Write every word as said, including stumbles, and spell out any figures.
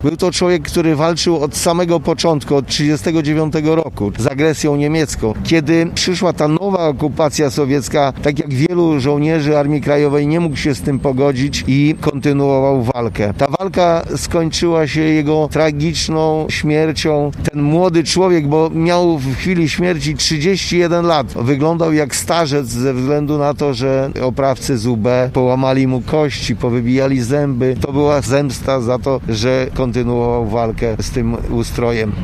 Był to człowiek, który walczył od samego początku, od tysiąc dziewięćset trzydziestego dziewiątego roku z agresją niemiecką. Kiedy przyszła ta nowa okupacja sowiecka, tak jak wielu żołnierzy Armii Krajowej nie mógł się z tym pogodzić i kontynuował walkę. Ta walka skończyła się jego tragiczną śmiercią. Ten młody człowiek, bo miał w chwili śmierci trzydzieści jeden lat, wyglądał jak starzec ze względu na to, że oprawcy z U B połamali mu kości, powybijali zęby. To była zemsta za to, że kontynuował walkę z tym ustrojem.